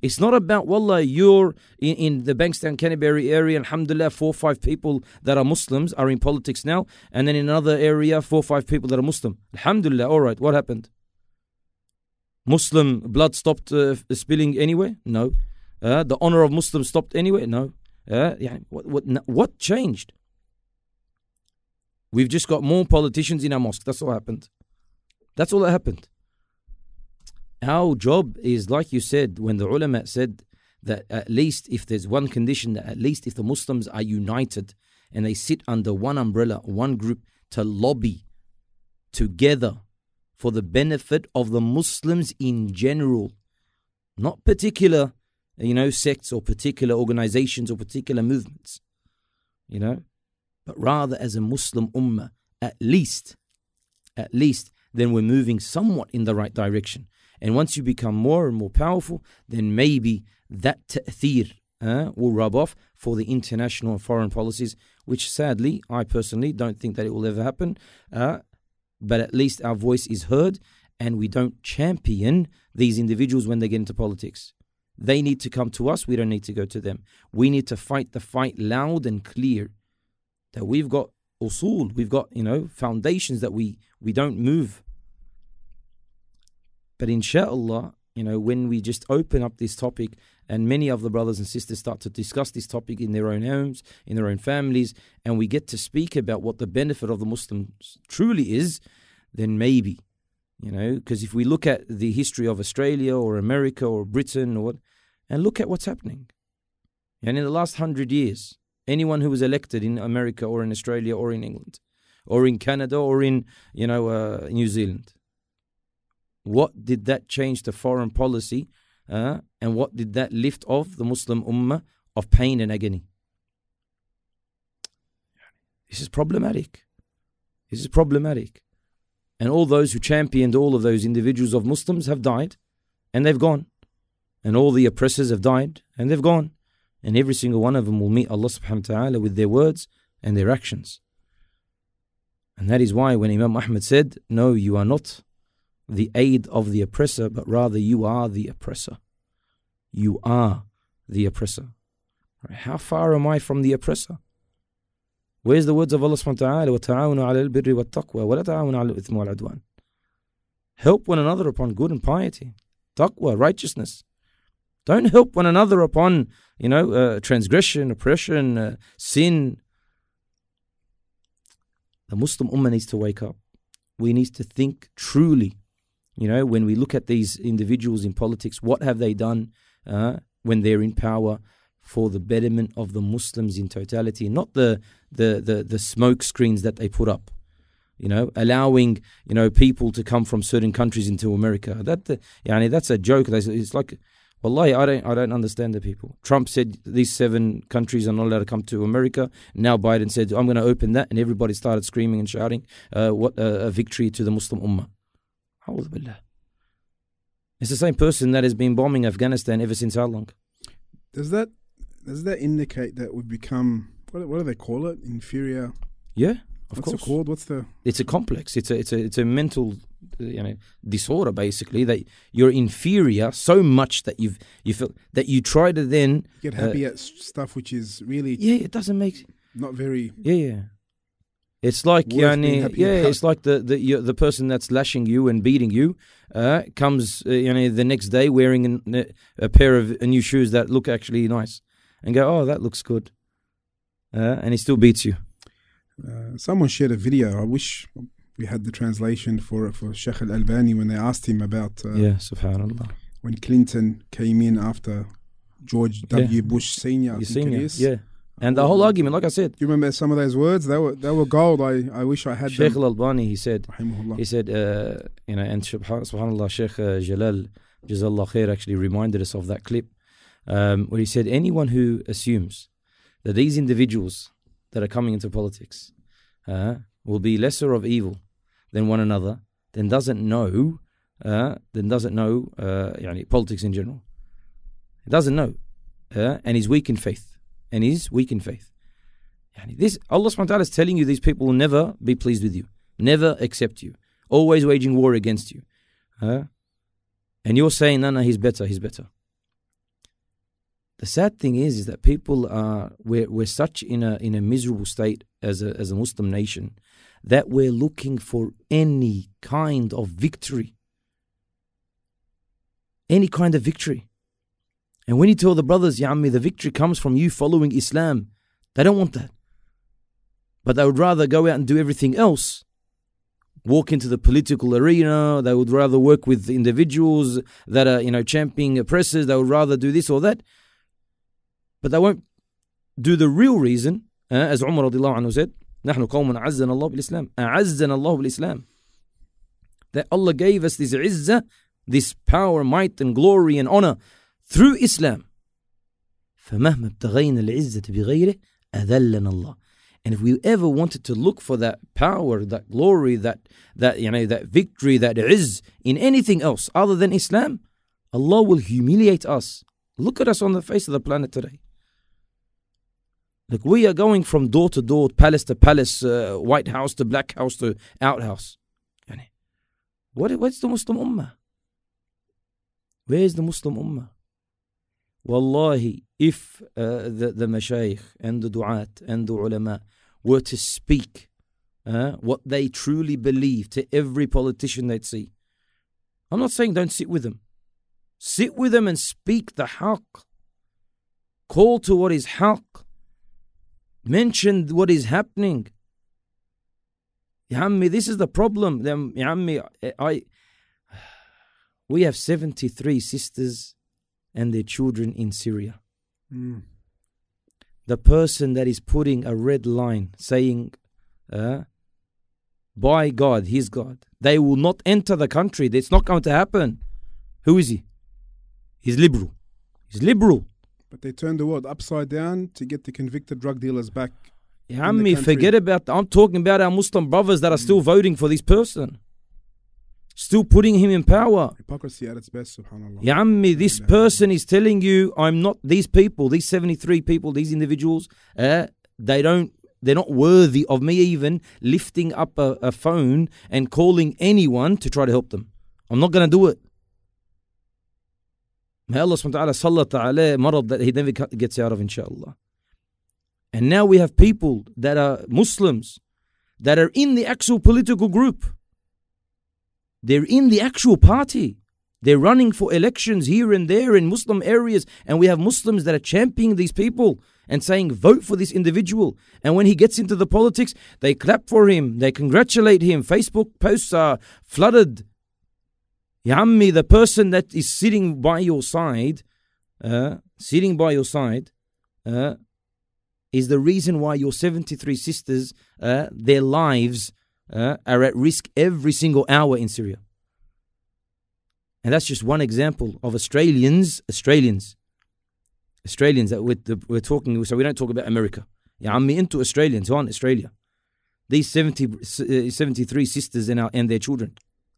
It's not about, wallah, you're in, in the Bankstown, Canterbury area, alhamdulillah, four or five people that are Muslims are in politics now, and then in another area, four or five people that are Muslim. Alhamdulillah, all right, what happened? Muslim blood stopped uh, spilling anyway? No. Uh, the honor of Muslims stopped anyway? No. Uh, yeah, what, what, what changed? We've just got more politicians in our mosque. That's all happened. That's all that happened. Our job is, like you said, when the ulama said that at least if there's one condition, that at least if the Muslims are united and they sit under one umbrella, one group, to lobby together for the benefit of the Muslims in general, not particular, you know, sects or particular organizations or particular movements, you know, but rather as a Muslim ummah, at least, at least, then we're moving somewhat in the right direction. And once you become more and more powerful, then maybe that ta'theer uh, will rub off for the international and foreign policies, which sadly, I personally don't think that it will ever happen. Uh, but at least our voice is heard, and we don't champion these individuals when they get into politics. They need to come to us. We don't need to go to them. We need to fight the fight loud and clear that we've got usul, we've got, you know, foundations that we, we don't move. But inshallah, you know, when we just open up this topic and many of the brothers and sisters start to discuss this topic in their own homes, in their own families, and we get to speak about what the benefit of the Muslims truly is, then maybe, you know, because if we look at the history of Australia or America or Britain or what, and look at what's happening. And in the last hundred years, anyone who was elected in America or in Australia or in England or in Canada or in, you know, uh, New Zealand, what did that change to foreign policy uh, and what did that lift off the Muslim ummah of pain and agony? This is problematic. This is problematic. And all those who championed all of those individuals of Muslims have died and they've gone. And all the oppressors have died and they've gone. And every single one of them will meet Allah subhanahu wa ta'ala with their words and their actions. And that is why when Imam Ahmad said, no, you are not the aid of the oppressor, but rather you are the oppressor. You are the oppressor. Right? How far am I from the oppressor? Where's the words of Allah subhanahu wa ta'ala? وَتَعَاوُنُوا عَلَى الْبِرِّ وَالتَّقْوَى وَلَا تَعَاوُنُوا عَلَى الْإِثْمِ وَالْعُدْوَانِ. Help one another upon good and piety. Taqwa, righteousness. Don't help one another upon, you know, uh, transgression, oppression, uh, sin. The Muslim ummah needs to wake up. We need to think truly. You know, when we look at these individuals in politics, what have they done uh, when they're in power for the betterment of the Muslims in totality, not the the the, the smoke screens that they put up. You know, allowing, you know, people to come from certain countries into America. That, uh, yani, that's a joke. It's like, wallahi, I don't, I don't understand the people. Trump said these seven countries are not allowed to come to America. Now Biden said, I'm going to open that, and everybody started screaming and shouting, uh, what uh, a victory to the Muslim ummah. A'udhu billah. It's the same person that has been bombing Afghanistan ever since how long? Does that does that indicate that we've become, what, what do they call it? Inferior? Yeah, of What's course. it called? What's the? It's a complex. It's a it's a it's a mental, you know, disorder basically, that you're inferior so much that you've you feel that you try to then Get happy uh, at stuff which is really yeah, it doesn't make not very. yeah yeah. It's like Worth being yani, happy yeah, about. it's like the the you, the person that's lashing you and beating you uh, comes uh, you know, the next day wearing an, a pair of new shoes that look actually nice, and go, oh, that looks good, uh, and he still beats you. Uh, someone shared a video. I wish we had the translation for for Sheikh Al Albani when they asked him about uh, Yeah, subhanallah. when Clinton came in after George W. Yeah. Bush Senior. I You think seen it it, is. yeah. And the whole argument, like I said, Do you remember some of those words? They were they were gold. I, I wish I had Sheikh them. Al Albani, he said, Rahimahullah. he said, uh, you know, and subhan- subhanallah, Sheikh uh, Jalal Jazallah Khair actually reminded us of that clip, um, where he said, anyone who assumes that these individuals that are coming into politics uh, will be lesser of evil than one another, then doesn't know, uh, then doesn't know, uh, yani, politics in general. He doesn't know, uh, and he's weak in faith. And he's weak in faith. Yani this Allah subhanahu wa ta'ala is telling you these people will never be pleased with you, never accept you, always waging war against you. Uh, and you're saying, no, no, he's better, he's better. the sad thing is, is that people are we're we're such in a in a miserable state as a as a Muslim nation that we're looking for any kind of victory, any kind of victory. And when you tell the brothers, Ya Ammi, the victory comes from you following Islam, they don't want that. But they would rather go out and do everything else, walk into the political arena. They would rather work with individuals that are, you know, championing oppressors. They would rather do this or that. But they won't do the real reason, uh, as Umar radiallahu anhu said, نحن قوم أعزنا الله بالإسلام أعزنا الله بالإسلام, that Allah gave us this izzah, this power, might and glory and honor through Islam. فمهما ابتغينا العزة بغيره أذلنا الله. And if we ever wanted to look for that power, that glory, that that you know, that victory, that izz in anything else other than Islam, Allah will humiliate us. Look at us on the face of the planet today. Like, we are going from door to door, palace to palace, uh, White House to Black House to outhouse. What, what's the Muslim Ummah? Where's the Muslim Ummah? Wallahi, if uh, the, the mashayikh and the du'at and the ulama were to speak uh, what they truly believe to every politician they'd see, I'm not saying don't sit with them. Sit with them and speak the haqq. Call to what is haqq. Mention what is happening. Ya Ammi, this is the problem. Then, Ya Ammi, I, we have seventy-three sisters and their children in Syria. Mm. The person that is putting a red line saying, uh, by God, his God, they will not enter the country. It's not going to happen. Who is he? He's liberal. He's liberal. But they turned the world upside down to get the convicted drug dealers back. Ya Ammi, forget about that. I'm talking about our Muslim brothers that are still voting for this person. Still putting him in power. Hypocrisy at its best, subhanAllah. Ya Ammi, this person is telling you, I'm not, these people, these seventy-three people, these individuals, uh, they don't, they're not worthy of me even lifting up a, a phone and calling anyone to try to help them. I'm not going to do it. May Allah subhanahu wa ta'ala sallata alayh marad that he never gets out of, inshaAllah. And now we have people that are Muslims that are in the actual political group. They're in the actual party. They're running for elections here and there in Muslim areas. And we have Muslims that are championing these people and saying, vote for this individual. And when he gets into the politics, they clap for him. They congratulate him. Facebook posts are flooded. Ya Ammi, the person that is sitting by your side, uh, sitting by your side, uh, is the reason why your seventy-three sisters, uh, their lives uh, are at risk every single hour in Syria. And that's just one example of Australians, Australians, Australians that we're, we're talking, so we don't talk about America. Ya Ammi, into Australians who aren't Australia. These seventy, seventy-three sisters and, our, and their children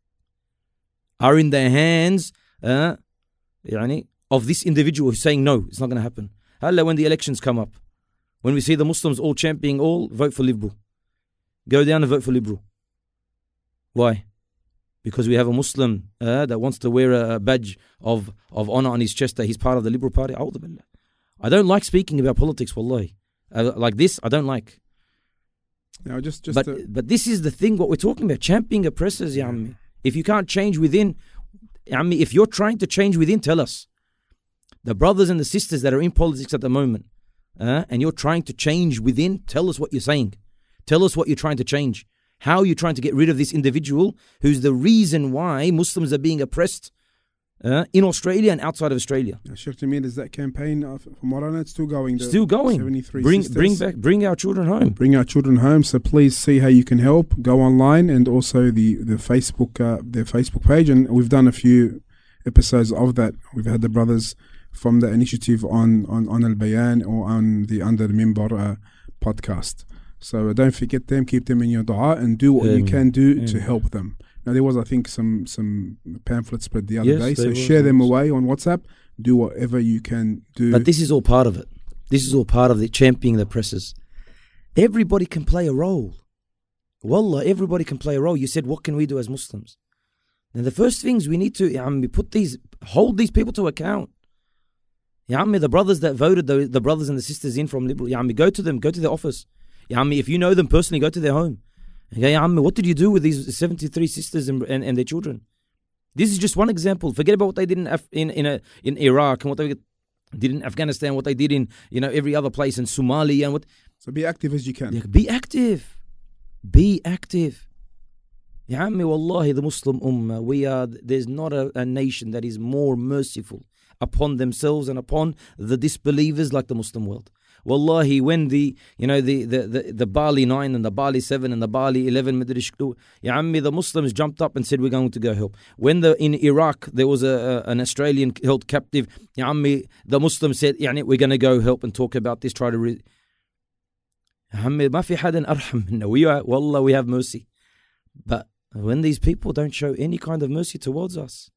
are in the hands uh, يعني, of this individual who's saying, no, it's not going to happen. Halla, when the elections come up, when we see the Muslims all championing all, vote for Liberal. Go down and vote for Liberal. Why? Because we have a Muslim uh, that wants to wear a badge of, of honor on his chest that he's part of the Liberal Party. I don't like speaking about politics, wallahi. Uh, like this, I don't like. No, just, just but, to... but this is the thing, what we're talking about, championing oppressors, ya Ammi. If you can't change within, I mean, if you're trying to change within, tell us. The brothers and the sisters that are in politics at the moment, uh, and you're trying to change within, tell us what you're saying. Tell us what you're trying to change. How you're trying to get rid of this individual who's the reason why Muslims are being oppressed uh, in Australia and outside of Australia. Sheikh Jamil, is that campaign, uh, from what I know, it's still going? Still going. seventy-three bring, sisters. bring back, bring our children home. Bring our children home. So please see how you can help. Go online and also the the Facebook uh, their Facebook page, and we've done a few episodes of that. We've had the brothers from the initiative on on, on Al Bayan or on the Under the Mimbar uh, podcast. So uh, don't forget them. Keep them in your dua and do what um, you can do um, to help them. Now, there was, I think, some some pamphlets spread the other yes, day. So share them away on WhatsApp. Do whatever you can do. But this is all part of it. This is all part of the championing the oppressors. Everybody can play a role. Wallah, everybody can play a role. You said, what can we do as Muslims? Now, the first things we need to um, put these, hold these people to account. Ya Ammi, the brothers that voted, the, the brothers and the sisters in from Liberal, Ya Ammi, go to them, go to their office. Ya Ammi, if you know them personally, go to their home. Okay, Ya Ammi, what did you do with these seventy-three sisters and, and, and their children? This is just one example. Forget about what they did in Af- in in, a, in Iraq and what they did in Afghanistan, what they did in, you know, every other place in Somalia and what. So be active as you can. Yeah, be active. Be active. Ya Ammi, wallahi, the Muslim Ummah, we are, there's not a, a nation that is more merciful upon themselves and upon the disbelievers like the Muslim world. Wallahi, when the, you know, the, the, the, the Bali nine and the Bali seven and the Bali eleven, Ya Ammi, the Muslims jumped up and said, we're going to go help. When the in Iraq, there was a, a an Australian held captive, Ya Ammi, the Muslims said, يعني, we're going to go help and talk about this, try to... Re- Ya Ammi, ما في حدا أرحم منا. We are, wallah, we have mercy. But when these people don't show any kind of mercy towards us,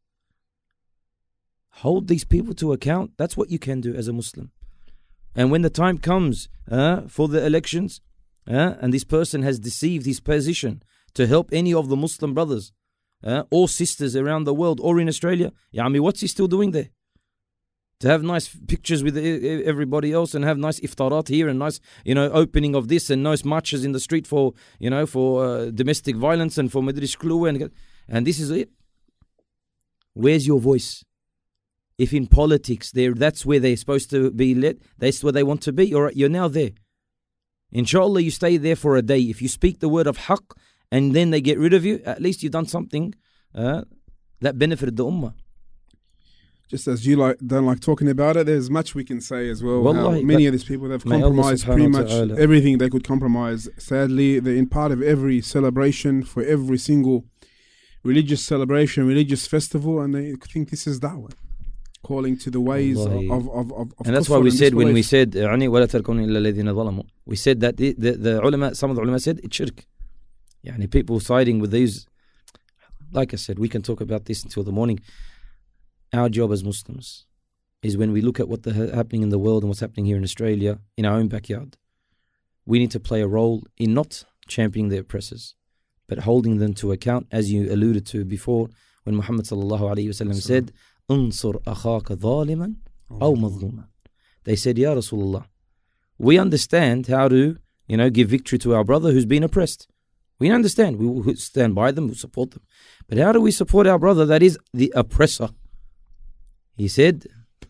hold these people to account. That's what you can do as a Muslim. And when the time comes uh, for the elections, uh, and this person has deceived his position to help any of the Muslim brothers uh, or sisters around the world or in Australia, yeah, I mean, what's he still doing there? To have nice pictures with everybody else and have nice iftarat here and nice, you know, opening of this and nice marches in the street for, you know, for uh, domestic violence and for Madrish Klu and and this is it. Where's your voice? If in politics, that's where they're supposed to be led, that's where they want to be, all right, you're now there. Inshallah, you stay there for a day. If you speak the word of haqq and then they get rid of you, at least you've done something uh, that benefited the ummah. Just as you like, don't like talking about it, there's much we can say as well. Wallahi, How many of these people, they've compromised pretty much everything they could compromise. Sadly, they're in part of every celebration, for every single religious celebration, religious festival, and they think this is da'wah. Calling to the ways of, of, of, of and that's why we said when we said we said that the, the, the ulama, some of the ulama said it's shirk. Yani people siding with these, like I said, we can talk about this until the morning. Our job as Muslims is when we look at what's happening in the world and what's happening here in Australia, in our own backyard, we need to play a role in not championing the oppressors, but holding them to account, as you alluded to before, when Muhammad sallallahu alaihi wasallam said, "Unsur akhaka zaliman aw mazluman." They said, "Ya Rasulullah, we understand how to, you know, give victory to our brother who's been oppressed. We understand. We will stand by them, we'll support them. But how do we support our brother that is the oppressor?" He said,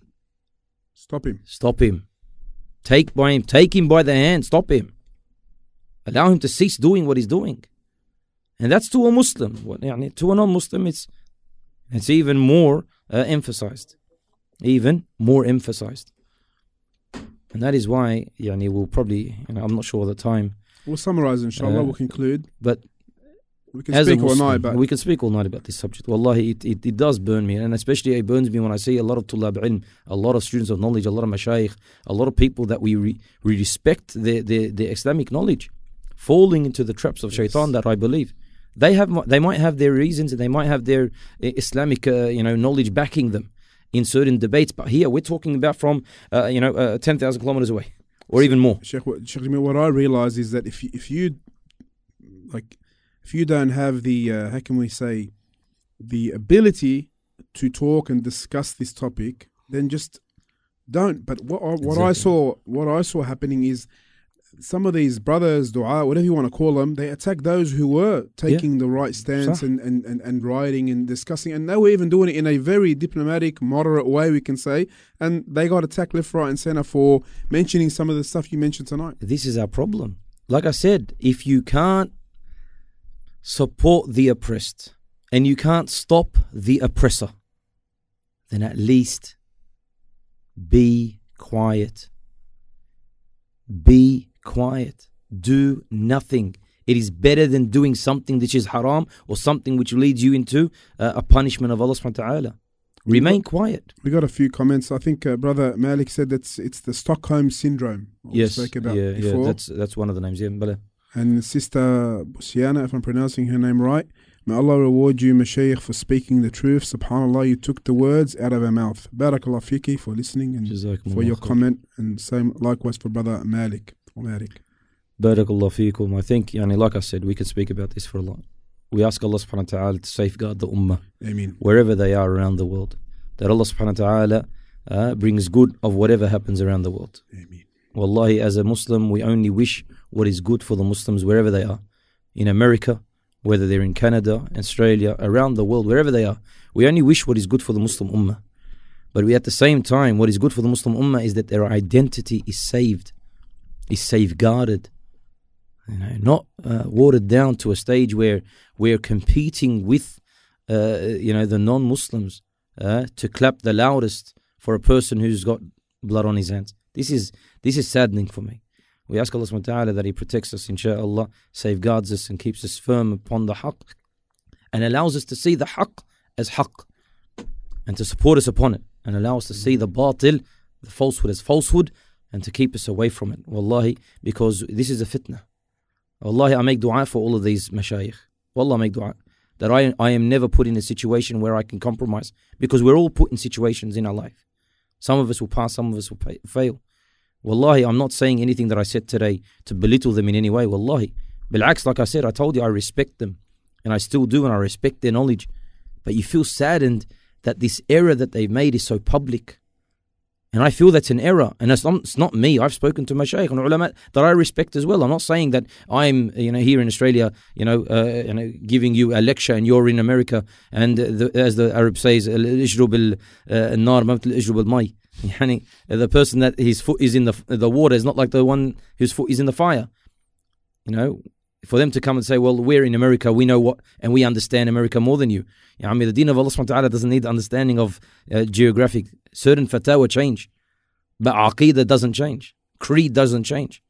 "Stop him. Stop him. Take by him. Take him by the hand. Stop him. Allow him to cease doing what he's doing." And that's to a Muslim. To a non-Muslim, it's it's even more uh, emphasized. Even more emphasized. And that is why, yani, we'll probably, you know, I'm not sure of the time. We'll summarize, inshallah, uh, we'll conclude. But we can as speak a Muslim, all night about we can speak all night about this subject. Wallahi, it, it, it does burn me. And especially it burns me when I see a lot of tulab ilm, a lot of students of knowledge, a lot of mashayikh, a lot of people that we, re, we respect their, their, their Islamic knowledge, falling into the traps of yes. shaitan that I believe. They have, they might have their reasons and they might have their Islamic, uh, you know, knowledge backing them in certain debates. But here we're talking about from, uh, you know, uh, ten thousand kilometers away or even more. Sheikh, what, Sheikh, what I realize is that if you, if you, like, if you don't have the, uh, how can we say, the ability to talk and discuss this topic, then just don't. But what, what exactly. I saw, what I saw happening is, some of these brothers, dua, whatever you want to call them, they attack those who were taking yeah. the right stance and, and, and, and writing and discussing. And they were even doing it in a very diplomatic, moderate way, we can say. And they got attacked left, right and center for mentioning some of the stuff you mentioned tonight. This is our problem. Like I said, if you can't support the oppressed and you can't stop the oppressor, then at least be quiet. Be quiet. Do nothing. It is better than doing something which is haram or something which leads you into uh, a punishment of Allah subhanahu wa ta'ala. Remain got, quiet. We got a few comments. I think uh, Brother Malik said that it's the Stockholm Syndrome. Yes, spoke about yeah, before. yeah, that's that's one of the names. Yeah, Bala. And Sister Busiana, if I'm pronouncing her name right, may Allah reward you, Mashaykh, for speaking the truth. SubhanAllah, you took the words out of our mouth. Barakallah fiki for listening and Jazakum for your khair. Comment, and same likewise for Brother Malik. Malik. Barakallah fikum. I think, yani, like I said, we could speak about this for a lot. We ask Allah subhanahu wa ta'ala to safeguard the ummah. Ameen. Wherever they are around the world. That Allah subhanahu wa ta'ala uh, brings good of whatever happens around the world. Ameen. Wallahi, as a Muslim, we only wish what is good for the Muslims wherever they are. In America, whether they're in Canada, Australia, around the world, wherever they are. We only wish what is good for the Muslim Ummah. But we, at the same time, what is good for the Muslim Ummah is that their identity is saved, is safeguarded. You know, not uh, watered down to a stage where we're competing with, uh, you know, the non-Muslims uh, to clap the loudest for a person who's got blood on his hands. This is this is saddening for me. We ask Allah subhanahu wa ta'ala that He protects us, inshaAllah, safeguards us and keeps us firm upon the haqq, and allows us to see the haqq as haqq, and to support us upon it, and allow us to see the batil, the falsehood as falsehood, and to keep us away from it. Wallahi, because this is a fitna. Wallahi, I make dua for all of these mashayikh. Wallah, I make dua that I, I am never put in a situation where I can compromise, because we're all put in situations in our life. Some of us will pass, some of us will pay, fail. Wallahi, I'm not saying anything that I said today to belittle them in any way. Wallahi. Bil'aks, like I said, I told you I respect them. And I still do, and I respect their knowledge. But you feel saddened that this error that they've made is so public. And I feel that's an error. And it's not, it's not me. I've spoken to Mashaykh and ulama that I respect as well. I'm not saying that I'm, you know, here in Australia, you know, uh, you know, giving you a lecture and you're in America. And the, as the Arab says, al-ijru bil-nar, ijru bil-may. Yani, the person that his foot is in the the water is not like the one whose foot is in the fire. You know, for them to come and say, well, we're in America, we know what, and we understand America more than you. I mean, the deen of Allah subhanahu wa ta'ala doesn't need understanding of uh, geographic. Certain fatwa change, but aqeedah doesn't change. Creed doesn't change.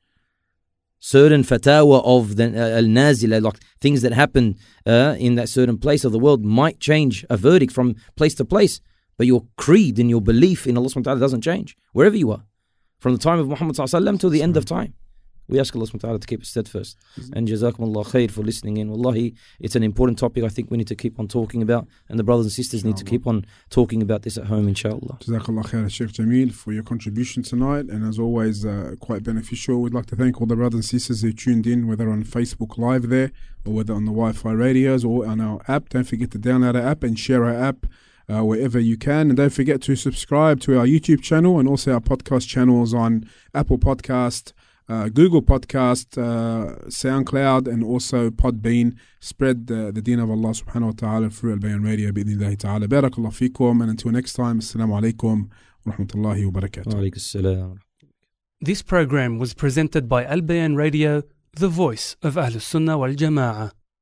Certain fatwa of the uh, al-nazila, like things that happen uh, in that certain place of the world, might change a verdict from place to place. But your creed and your belief in Allah subhanahu wa ta'ala doesn't change, wherever you are. From the time of Muhammad sallallahu alaihi wasallam till the end of time. We ask Allah subhanahu wa ta'ala to keep us steadfast. Mm-hmm. And jazakumullah khair for listening in. Wallahi, it's an important topic I think we need to keep on talking about. And the brothers and sisters inshallah need to keep on talking about this at home, inshallah. Jazakallah khair, Sheikh Jameel, for your contribution tonight. And as always, uh, quite beneficial. We'd like to thank all the brothers and sisters who tuned in, whether on Facebook Live there, or whether on the Wi-Fi radios, or on our app. Don't forget to download our app and share our app Uh, wherever you can, and don't forget to subscribe to our YouTube channel and also our podcast channels on Apple Podcast, uh, Google Podcast, uh, SoundCloud, and also Podbean. Spread the, the deen of Allah subhanahu wa ta'ala through Al Bayan Radio bi'idhnillahi ta'ala. Barakallah fikum, and until next time, assalamu alaikum wa rahmatullahi wa barakatuh. This program was presented by Al Bayan Radio, the voice of Ahlus Sunnah wal Jama'ah.